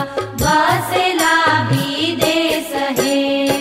बसेला विदेश हे।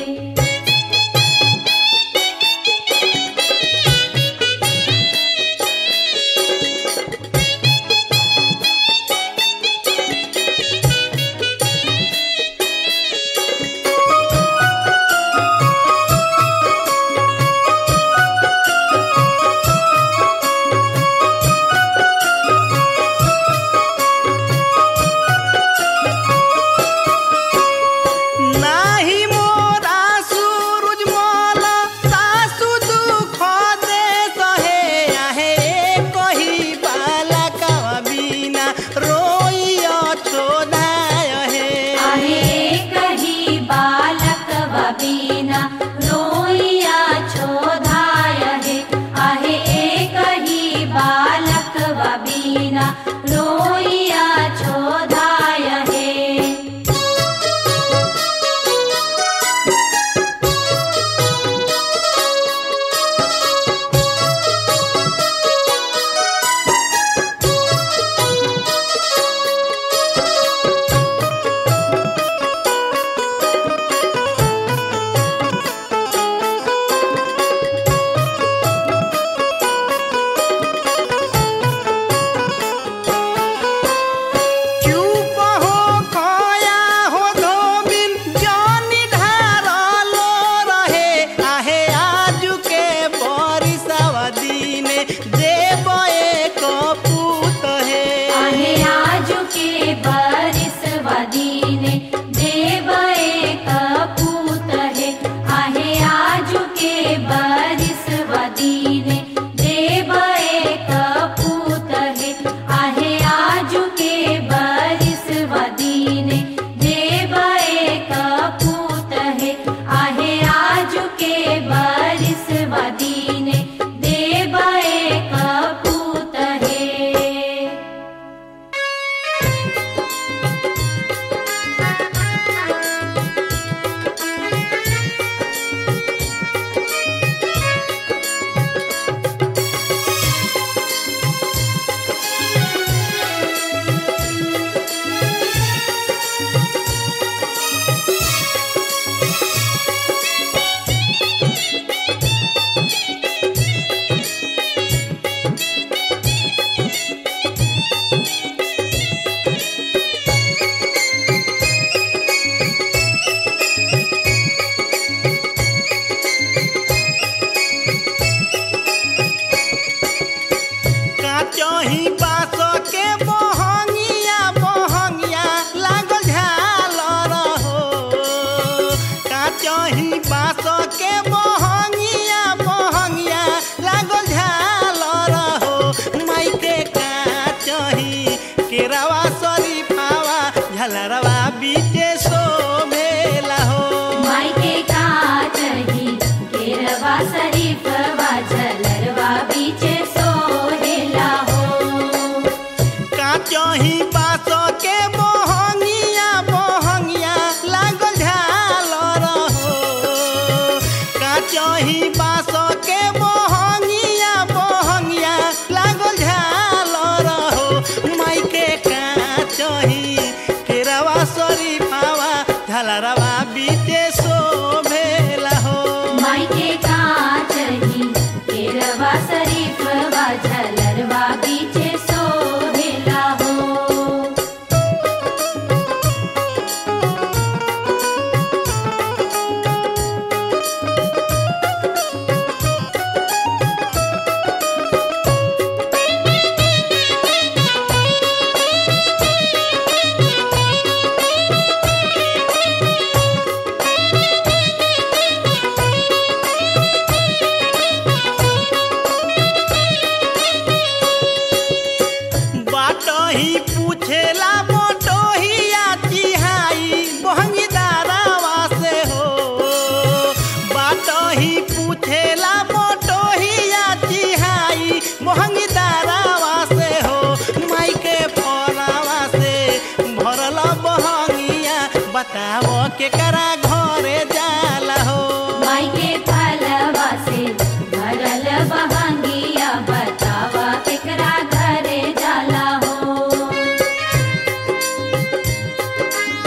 बताओ केकरा घरे जाला हो। माई के फलवा से भरल बहंगिया बतावा केकरा घरे जाला हो।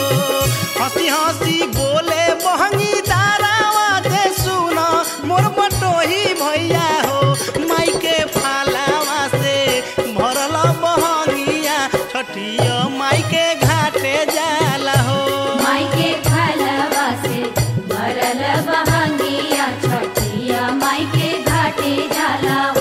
हंसी हंसी बोले बहंगी दारावा जे सुन मोर बटोही भैया हो माई के फालावा से भरल बहंगिया छठिया माई के घाटे जाला हो माई के फलवा से भरल बहंगिया छठिया माई के घाटे जाला हो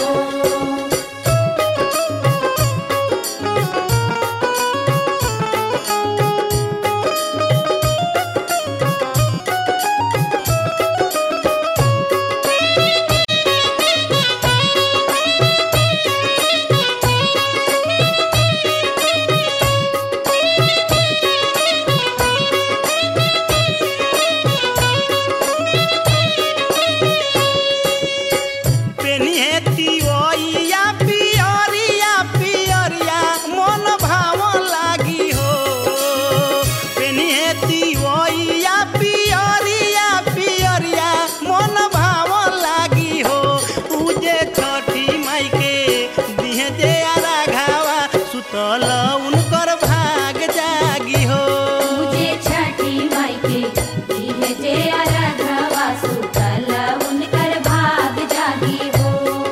उनकर भाग जागी हो पूजे छठी माई के दिहे जे अरघवा सुतल उनकर भाग जागी हो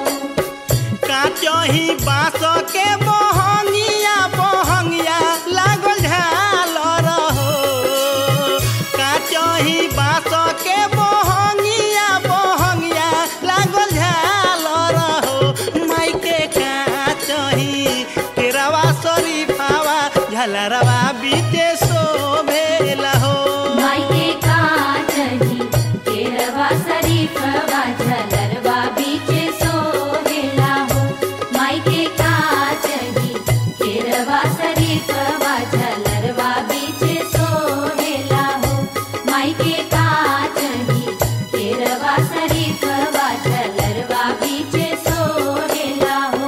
काचही बाँस के बहंगिया बहंगिया लागल झालर हो काचही बाँस के बहंगिया बहंगिया लागल झालर हो माई के काचही केरावा शरीफावा झलरवा बीते शोभेला हो माई के काचही केरवा शरीफवा झलरवा बीचे सोहेला हो माई के काचही केरवा शरीफवा झलरवा बीचे सोहेला हो माई के काचही केरवा शरीफवा झलरवा बीचे सोहेला हो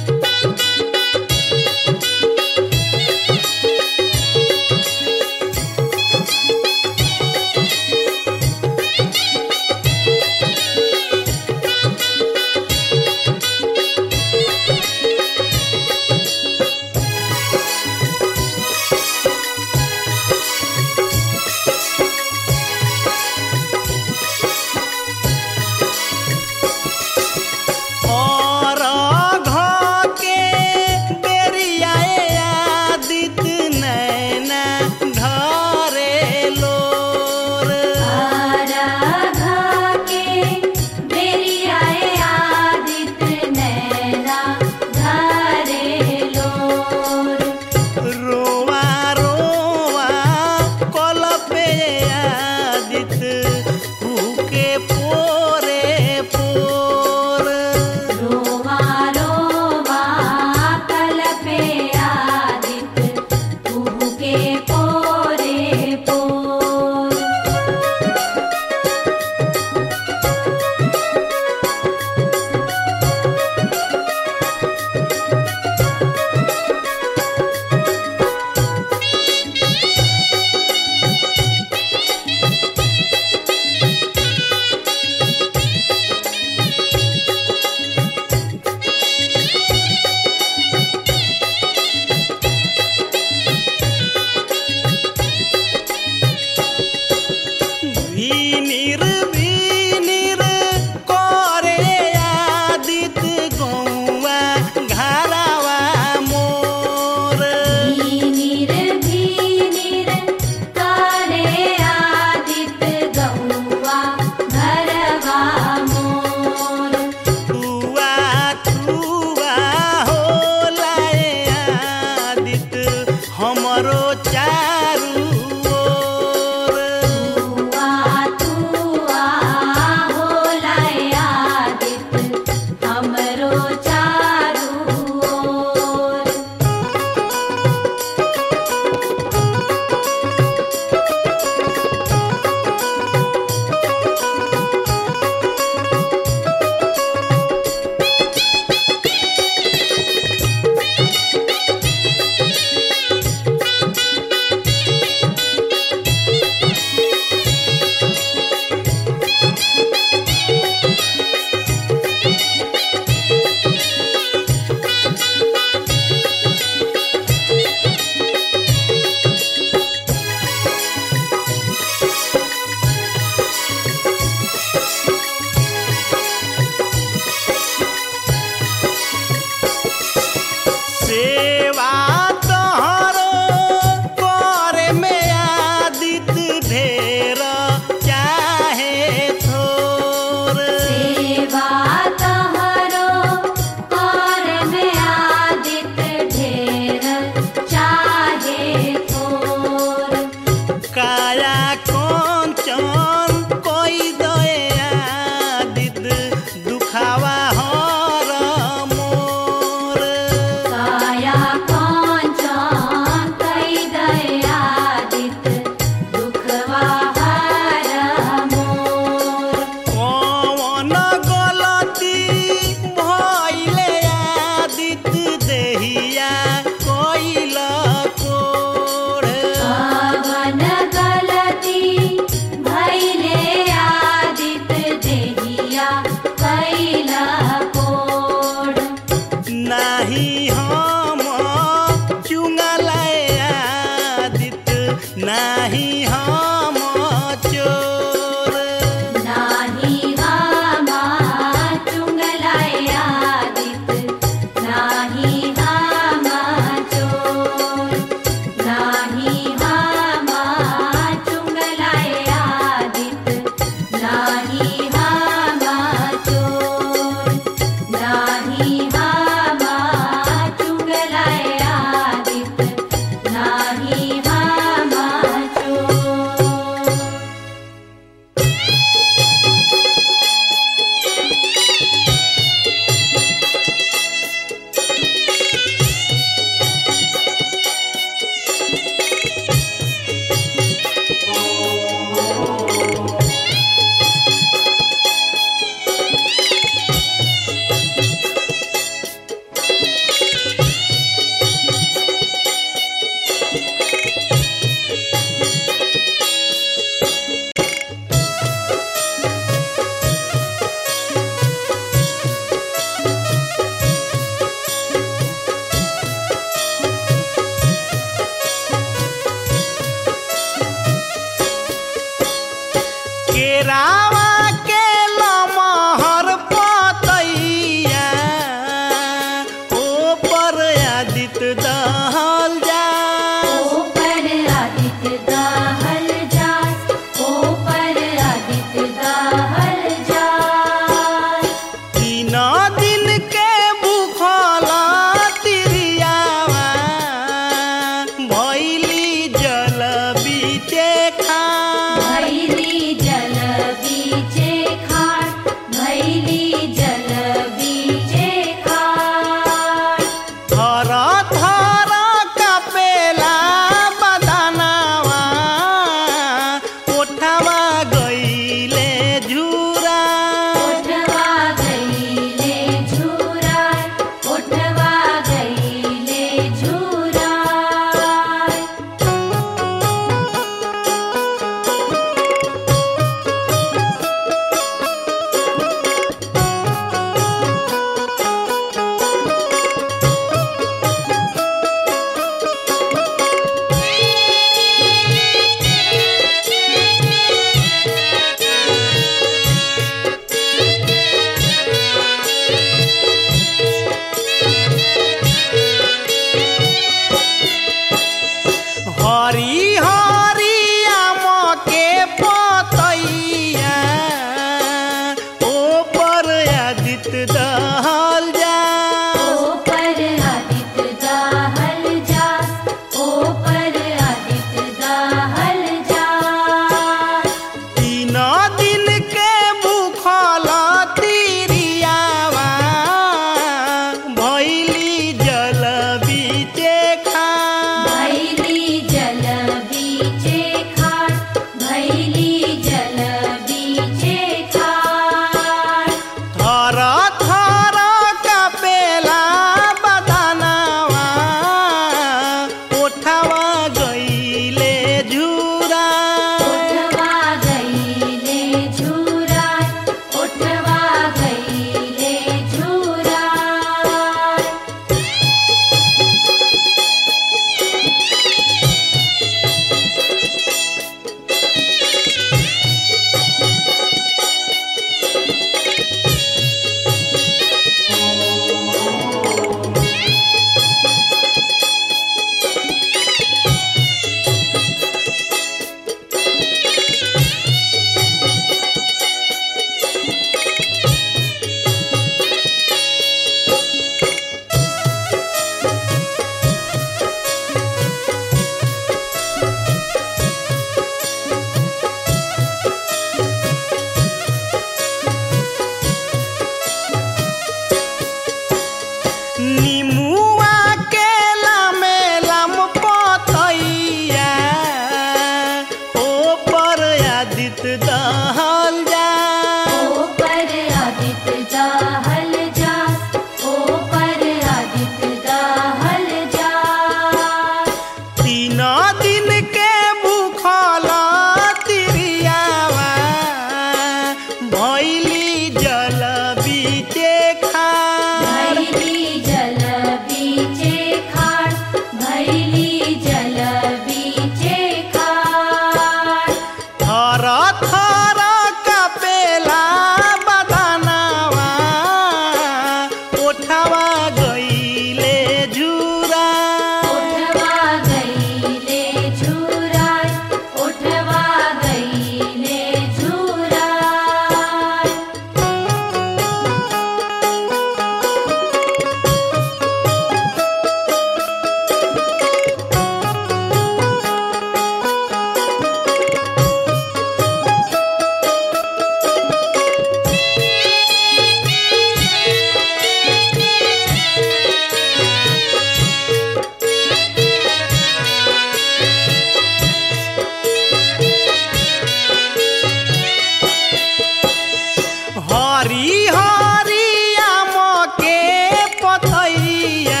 हरी हरी आम के पतैया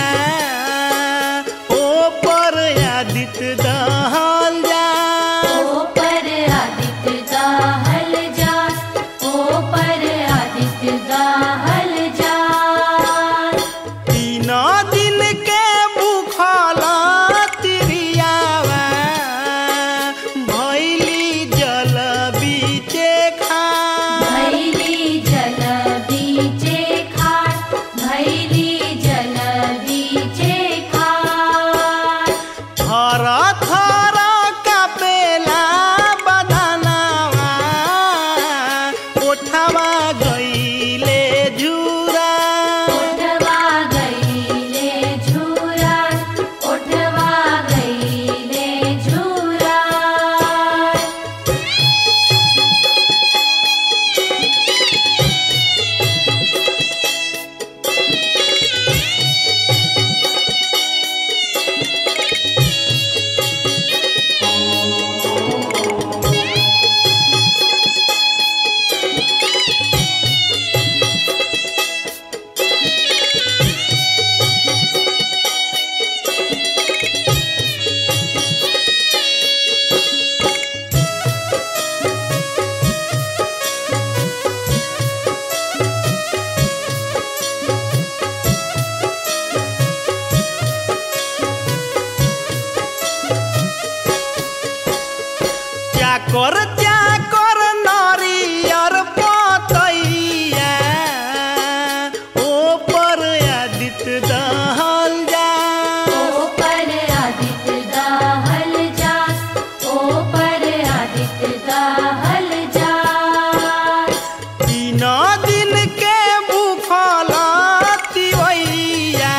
ओ पर आदित्य दहल जा ओ पर आदित्य दहल जा ओ पर आदित्य दहल जा 3 दिन के भूखल तिरियावा भैली जल बीचे खा भैली जल बीचे खाट भैली जल बीचे खाट थर थर कापेला बदनवा ओठवा गईले झुरा ओठवा गईले झुरा ओठवा गईले झुरा चाकर नारियर पतैया ओ पर आदित्य दहल जा ओ पर आदित्य दहल जा ओ पर आदित्य दहल जा 3 दिन के भूखल तिवैया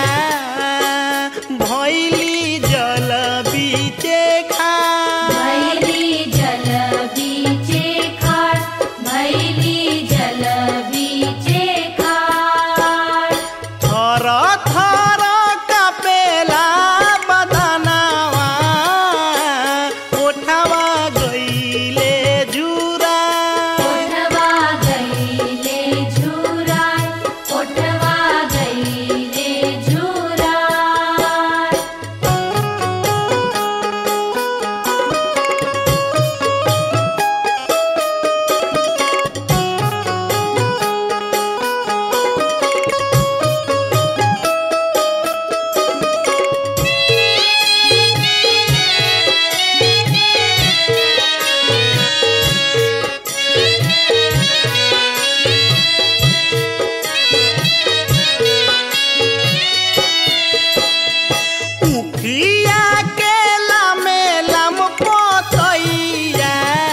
भैली जल बीचे खा भैली जल बीचे खाट भैली जल बीचे खाट थर थर कापेला बदनवा ओठवा गईले झुरा ओठवा गईले झुरा ओठवा गईले झुरा उखिया के लामे लम पतैया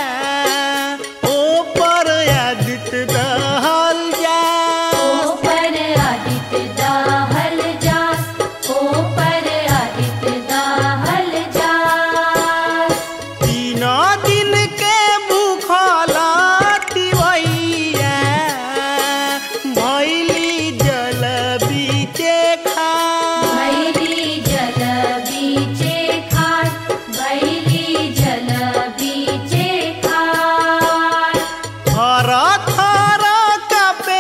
ओ पर आदित्य दहल जा ओ पर आदित्य दहल जा ओ पर आदित्य दहल जा 3 दिन के भूखल तिवैया भैली जल बीचे खा भैली जल बीचे खाट भैली जल बीचे खाट थर थर कापे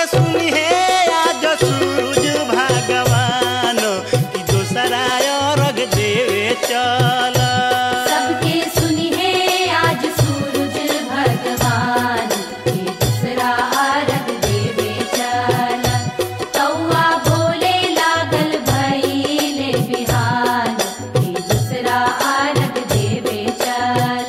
सबके सुनी है आज सूरज भगवान की दूसरा अर्घ देवे चल। सबके सुनी है आज सूरज भगवान के दूसरा अर्घ देवे चल। कौआ बोले लागल भइले बिहान के दूसरा अर्घ देवे चल।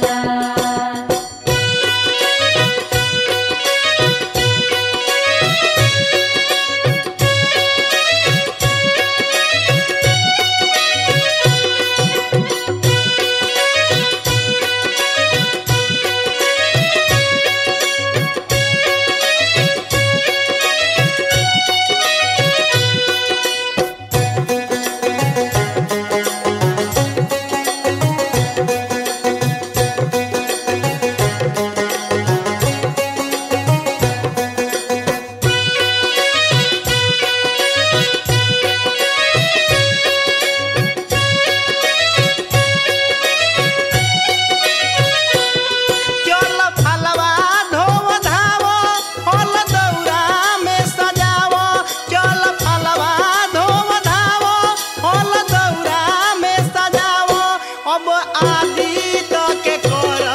चल फलवा धोव धाव फल दौरा में सजाव। चल फलवा धोव धाव फल दौरा में सजाव। अब आदित्य के कर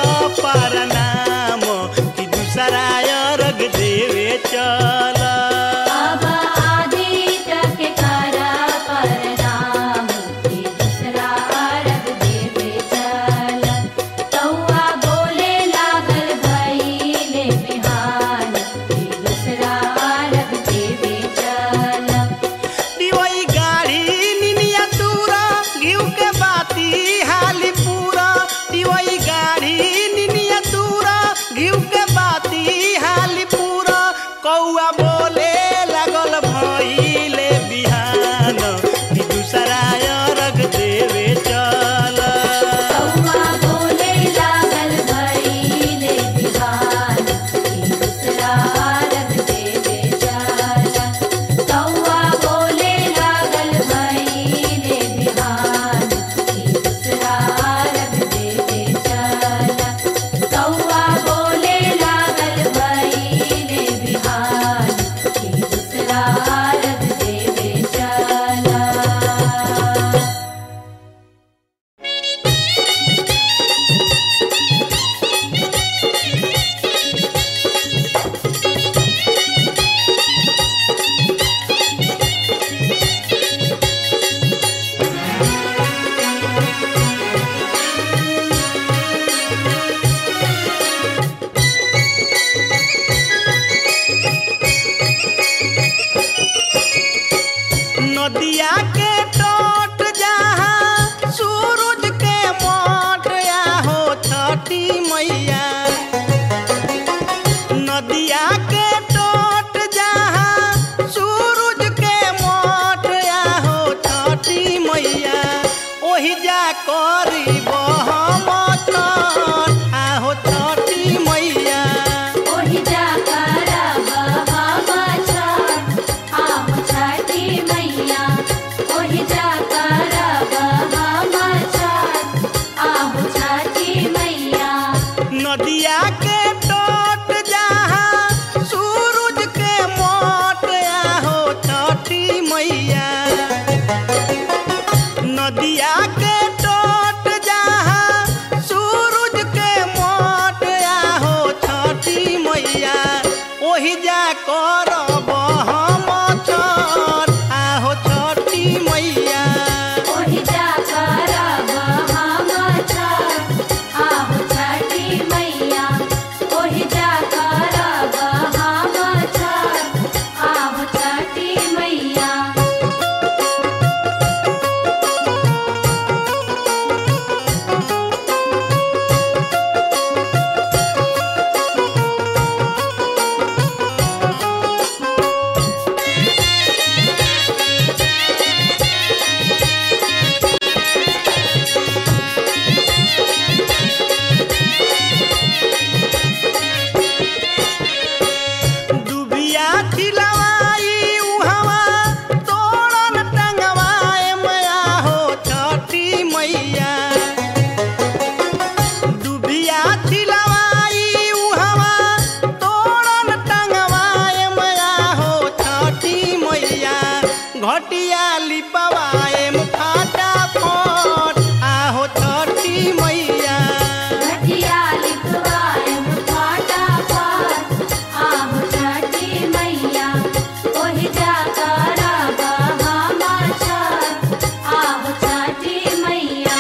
प्रणाम कि दूसरा अर्घ देवे चल। अब आदित्य के कर प्रणाम के दूसरा अर्घ देवे चल। कौआ बोले लागल भइले बिहान के दूसरा अर्घ देवे चल। दिवई गाड़ी निनिया दूरा घिउ के बाती हाली पूरा। दिवई गाड़ी निनिया दूरा घिउ के बाती हाली पूरा। कौआ बोले लागल भइले बिहान कि दूसरा अर्घ देवे चल। कौआ बोले लागल भइले बिहान के दूसरा अर्घ देवे चल। कौआ बोले लागल भइले बिहान के दूसरा अर्घ देवे चल। कौआ बोले लागल भइले बिहान के दूसरा अर्घ देवे चल। नदिया के तट जहाँ सूरज के मठ आहो छठी मैया। नदिया के तट जहाँ सूरज के मठ आहो छठी मैया। ओहि जा करी हम छठ आहो छठी मैया। ओहि जा करब हम छठ आहो छठी मैया। ओहि जा करब हम छठ आहो छठी मैया। नदिया के तट जहाँ सूरज के मठ आहो छठी मैया। नदिया के तट जहाँ सूरज के मठ आहो छठी मैया। ओहि जा करब हम छठ आहो छठी मैया। ओहि जा करब हम छठ आहो छठी मैया। ओहि जा घटिया लिपवाएम फटाफट आहो छठी मैया घटिया लिखवाएम फटाफट आहो छठी मैया ओहि जा करब हम छठ आहो छठी मैया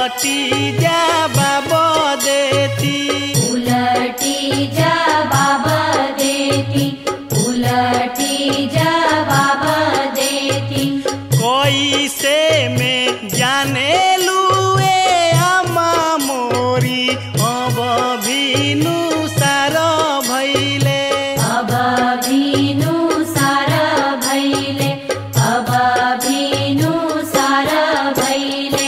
उलटी जवाब देती उलटी जवाब देती उलटी जवाब देती कैसे में जाने लुए अम्मा मोरी अब भीनु सार भैले अब भीनु सार भैले अब भीनु सार भैले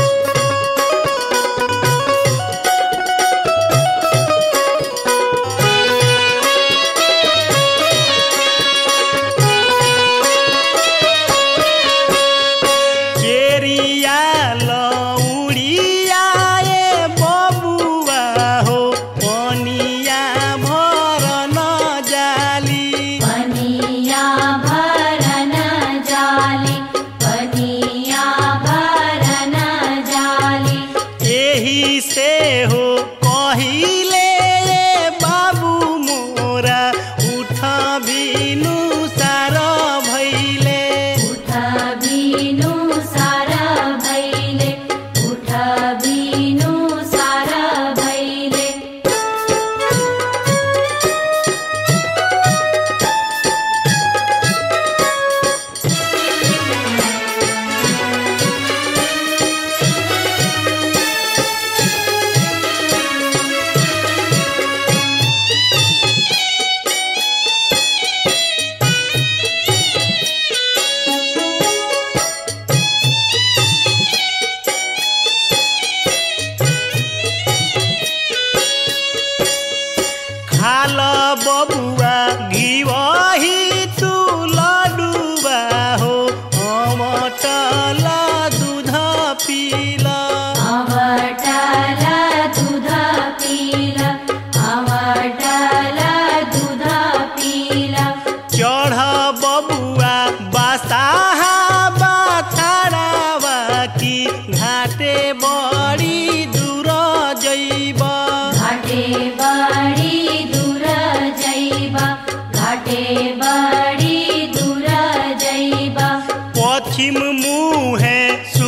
केरिया लौड़िया ए बबुआ हो पनिया भर न जाली पनिया भरन जाली पनिया भरन जाली एही से हो कहिले बाबू मोरा उठ भीनु सार भैले उठ भीनु सार भैले उठ भीनु सार भैले खाल बबुआ घिवही तू लडुआ हो अमटल दूध पीला अवटल दूध पीला अवटल दूध पीला चढ़ बबुआ बसाहा बथारावा की घाटे बड़ी दूर जइब घाटे बड़ी दूर जइबा घाटे बड़ी दूर जइबा पश्चिम मुहे